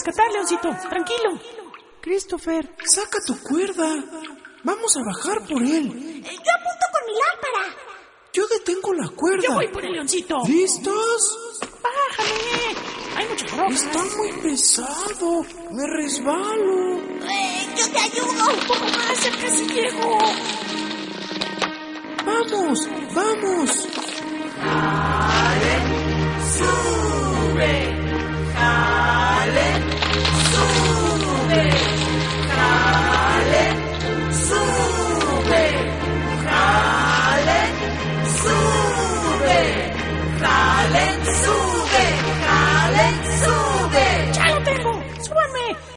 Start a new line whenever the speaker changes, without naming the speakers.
rescatar, Leoncito. Tranquilo.
Christopher, saca tu cuerda. Vamos a bajar por él.
Yo apunto con mi lámpara.
Yo detengo la cuerda.
Yo voy por el Leoncito.
¿Listos?
Bájame. Hay mucha ropa.
Está muy pesado. Me resbalo.
Yo te ayudo.
Un poco más, ya casi llego.
¡Vamos! ¡Vamos!
¡Sube!